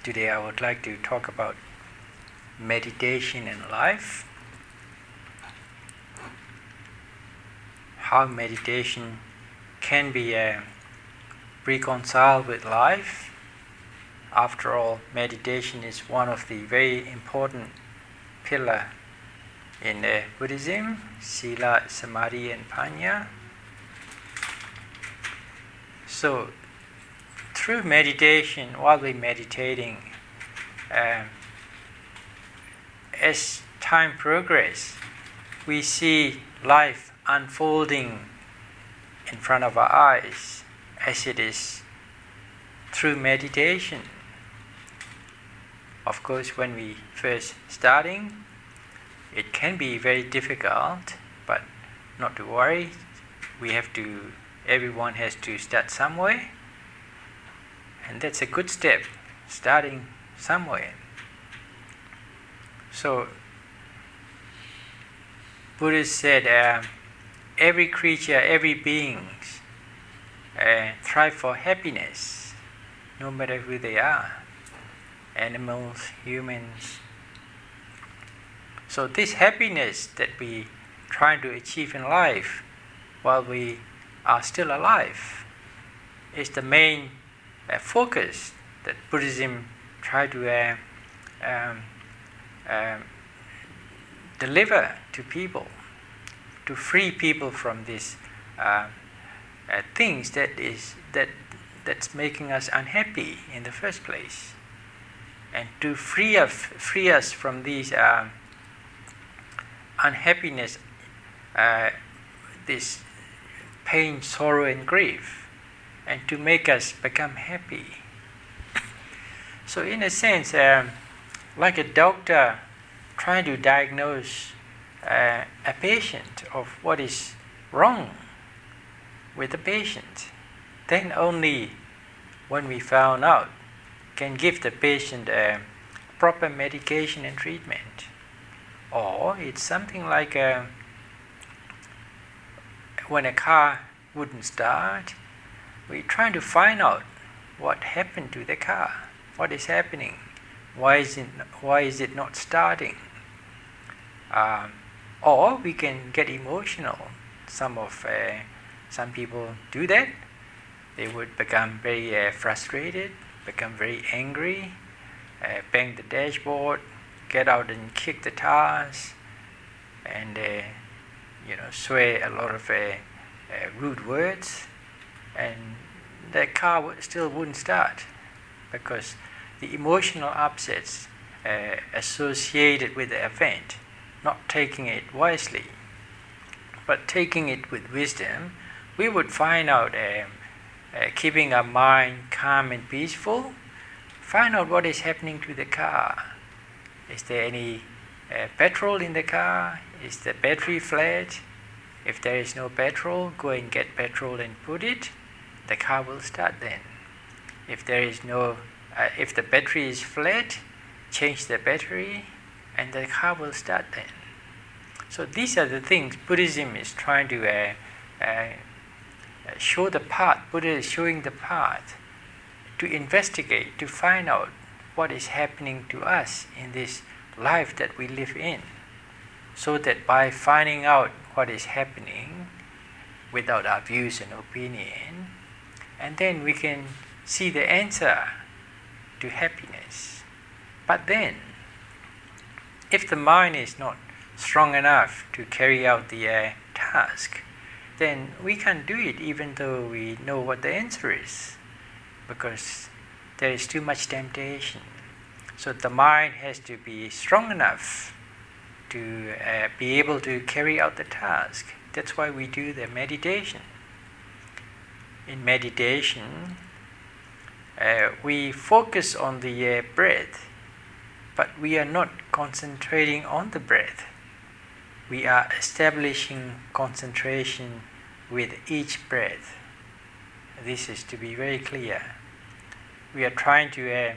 Today I would like to talk about meditation in life. How meditation can be reconciled with life. After all, meditation is one of the very important pillars in Buddhism, Sila, Samadhi and Panya. So, through meditation, while we're meditating, as time progresses, we see life unfolding in front of our eyes as it is through meditation. Of course, when we first starting, it can be very difficult, but not to worry. Everyone has to start somewhere. And that's a good step, starting somewhere. So, Buddha said, every creature, every being thrive for happiness, no matter who they are, animals, humans. So this happiness that we try to achieve in life while we are still alive is the main focus that Buddhism try to deliver to people, to free people from these things that's making us unhappy in the first place, and to free us from these unhappiness, this pain, sorrow, and grief, and to make us become happy. So in a sense, like a doctor trying to diagnose a patient of what is wrong with the patient, then only when we found out can give the patient proper medication and treatment. Or it's something like when a car wouldn't start, we're trying to find out what happened to the car, what is happening, why is it not starting. Or we can get emotional. Some people do that. They would become very frustrated, become very angry, bang the dashboard, get out and kick the tires, and swear a lot of rude words, and the car still wouldn't start because the emotional upsets associated with the event, not taking it wisely, but taking it with wisdom, we would find out, keeping our mind calm and peaceful, find out what is happening to the car. Is there any petrol in the car? Is the battery flat? If there is no petrol, go and get petrol and put it. The car will start then. If the battery is flat, change the battery, and the car will start then. So these are the things Buddhism is trying to show the path. Buddha is showing the path to investigate, to find out what is happening to us in this life that we live in, so that by finding out what is happening without our views and opinion, and then we can see the answer to happiness. But then, if the mind is not strong enough to carry out the task, then we can't do it even though we know what the answer is, because there is too much temptation. So the mind has to be strong enough to be able to carry out the task. That's why we do the meditation. In meditation, we focus on the breath, but we are not concentrating on the breath. We are establishing concentration with each breath. This is to be very clear. We are trying to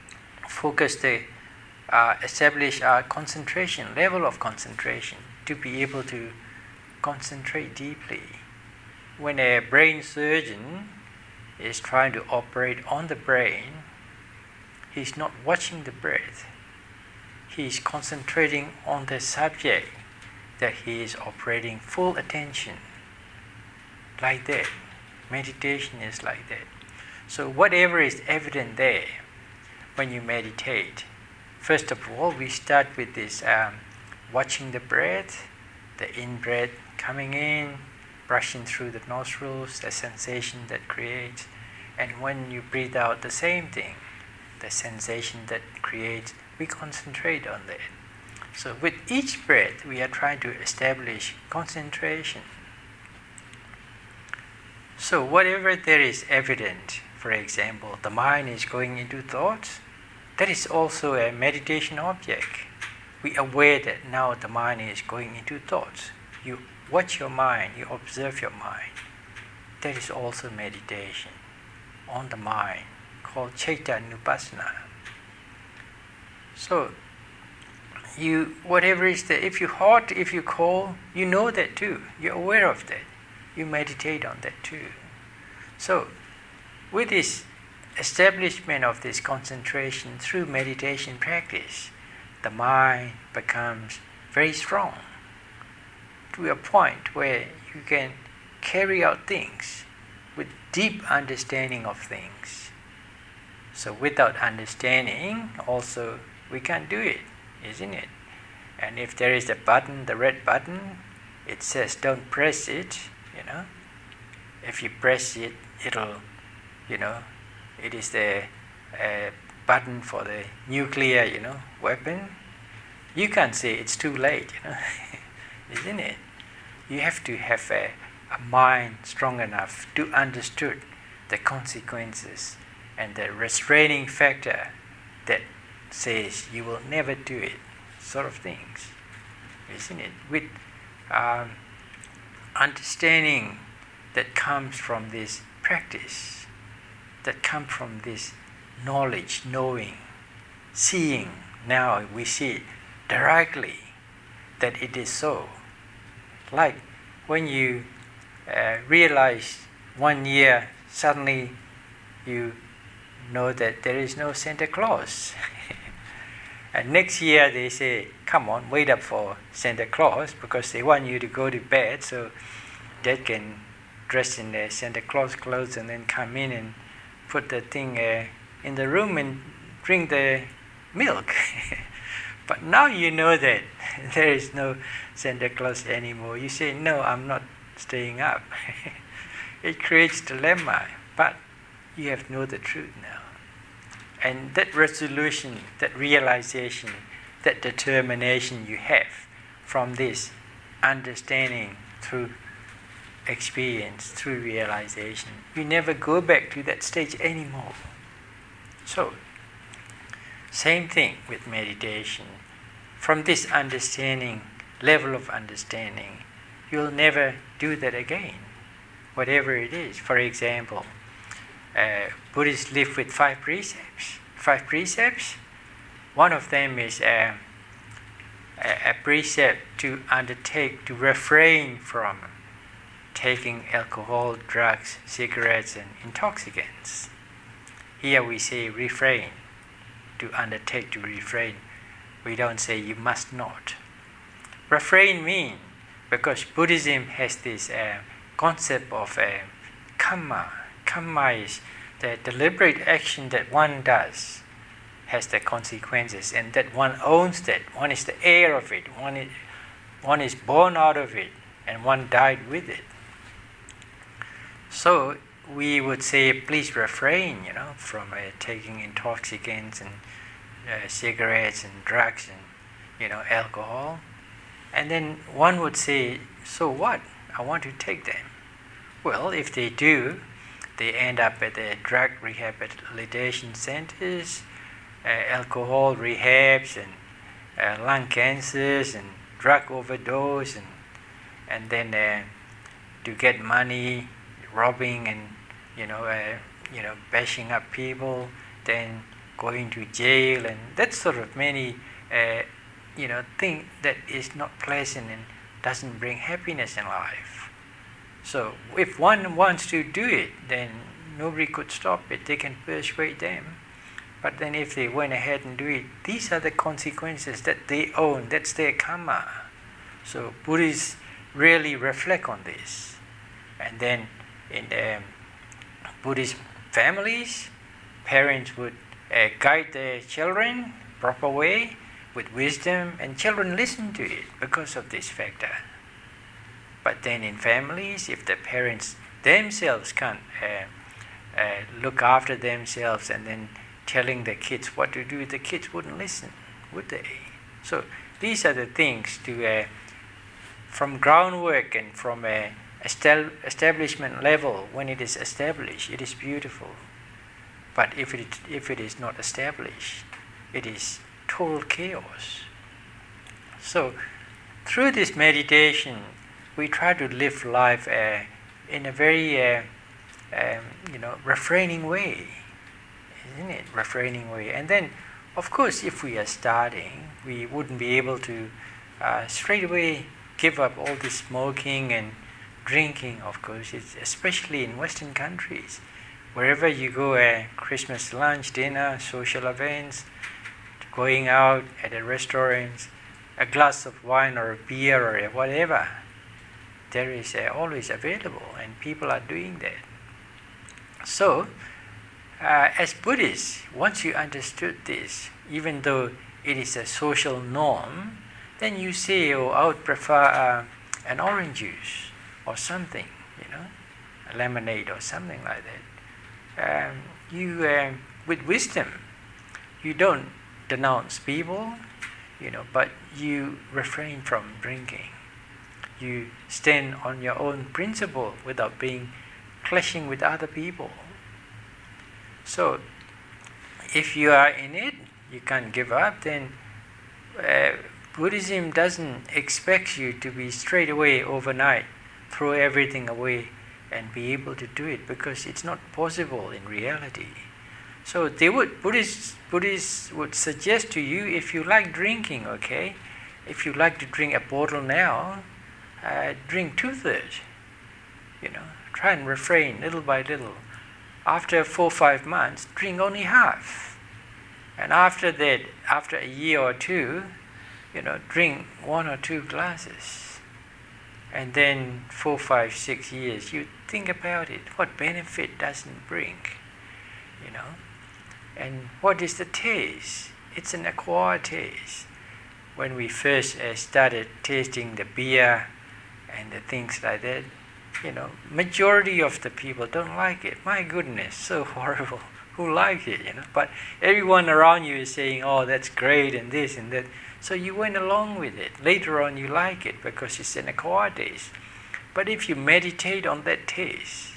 establish our concentration, level of concentration, to be able to concentrate deeply. When a brain surgeon is trying to operate on the brain, he's not watching the breath. He's concentrating on the subject that he is operating full attention. Like that. Meditation is like that. So whatever is evident there when you meditate, first of all, we start with this watching the breath, the in-breath coming in, brushing through the nostrils, the sensation that creates. And when you breathe out, the same thing, the sensation that creates, we concentrate on that. So with each breath, we are trying to establish concentration. So whatever there is evident, for example, the mind is going into thoughts, that is also a meditation object. We are aware that now the mind is going into thoughts. You watch your mind, you observe your mind. That is also meditation on the mind, called Caitanupassana. So, whatever is there, if you're hot, if you're cold, you know that too. You're aware of that. You meditate on that too. So, with this establishment of this concentration through meditation practice, the mind becomes very strong to a point where you can carry out things with deep understanding of things. So without understanding, also, we can't do it, isn't it? And if there is a button, the red button, it says don't press it, If you press it, it'll, it is the button for the nuclear, weapon. You can't say it's too late, isn't it? You have to have a mind strong enough to understand the consequences and the restraining factor that says you will never do it, sort of things, isn't it? With understanding that comes from this practice, that comes from this knowledge, knowing, seeing. Now we see directly that it is so. Like when you realize 1 year, suddenly you know that there is no Santa Claus. And next year they say, come on, wait up for Santa Claus, because they want you to go to bed so they can dress in their Santa Claus clothes and then come in and put the thing in the room and drink the milk. But now you know that there is no Santa Claus anymore. You say, no, I'm not staying up. It creates dilemma, but you have know the truth now. And that resolution, that realization, that determination you have from this understanding through experience, through realization, you never go back to that stage anymore. So, same thing with meditation. From this understanding, level of understanding, you'll never do that again, whatever it is. For example, Buddhists live with 5 precepts. 5 precepts. One of them is a precept to undertake to refrain from taking alcohol, drugs, cigarettes, and intoxicants. Here we say refrain, to undertake to refrain. We don't say you must not. Refrain means, because Buddhism has this concept of karma. Karma is the deliberate action that one does, has the consequences, and that one owns that. One is the heir of it. One is born out of it, and one died with it. So we would say, please refrain, from taking intoxicants and cigarettes and drugs and, alcohol. And then one would say, so what? I want to take them. Well, if they do, they end up at the drug rehabilitation centers, alcohol rehabs, and lung cancers, and drug overdose, and then to get money, robbing and bashing up people, then going to jail, and that sort of many thing that is not pleasant and doesn't bring happiness in life. So if one wants to do it, then nobody could stop it. They can persuade them. But then if they went ahead and do it, these are the consequences that they own. That's their karma. So Buddhists really reflect on this. And then in Buddhist families, parents would guide their children proper way with wisdom, and children listen to it because of this factor. But then in families, if the parents themselves can't look after themselves and then telling the kids what to do, the kids wouldn't listen, would they? So these are the things to from groundwork and from a establishment level. When it is established, it is beautiful. But if it is not established, it is total chaos. So through this meditation, we try to live life in a very refraining way, isn't it? Refraining way. And then, of course, if we are starting, we wouldn't be able to straight away give up all this smoking and drinking. Of course, especially in Western countries, wherever you go, Christmas lunch, dinner, social events, going out at the restaurants, a glass of wine or a beer or whatever, there is always available, and people are doing that. So, as Buddhists, once you understood this, even though it is a social norm, then you say, oh, I would prefer an orange juice or something, a lemonade or something like that. You, with wisdom, you don't denounce people, but you refrain from drinking. You stand on your own principle without being clashing with other people. So, if you are in it, you can't give up, then Buddhism doesn't expect you to be straight away overnight, throw everything away and be able to do it, because it's not possible in reality. So Buddhists would suggest to you, if you like drinking, okay, if you like to drink a bottle now, drink 2/3. Try and refrain little by little. After 4 or 5 months, drink only half. And after that, after a year or two, drink 1 or 2 glasses. And then 4, 5, 6 years, you think about it. What benefit does it bring? And what is the taste? It's an acquired taste. When we first started tasting the beer and the things like that, majority of the people don't like it. My goodness, so horrible. Who likes it, But everyone around you is saying, oh, that's great, and this and that. So you went along with it. Later on you like it because it's an acquired taste. But if you meditate on that taste,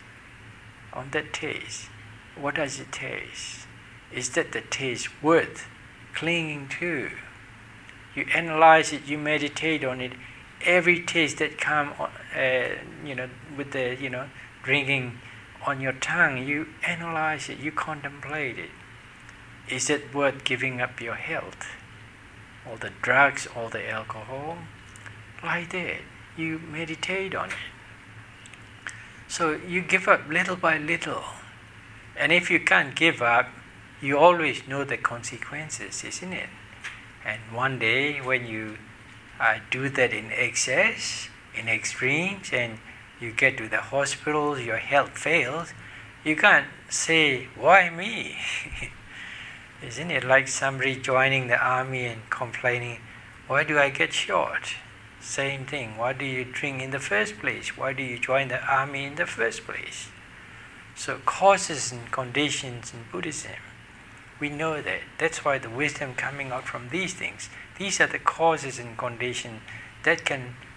what does it taste? Is that the taste worth clinging to? You analyze it, you meditate on it. Every taste that comes, with the, drinking on your tongue, you analyze it, you contemplate it. Is it worth giving up your health? All the drugs, all the alcohol? Like that. You meditate on it. So you give up little by little. And if you can't give up, you always know the consequences, isn't it? And one day when you do that in excess, in extremes, and you get to the hospital, your health fails, you can't say, why me? Isn't it like somebody joining the army and complaining, why do I get shot? Same thing, why do you drink in the first place? Why do you join the army in the first place? So causes and conditions in Buddhism, we know that. That's why the wisdom coming out from these things. These are the causes and conditions that can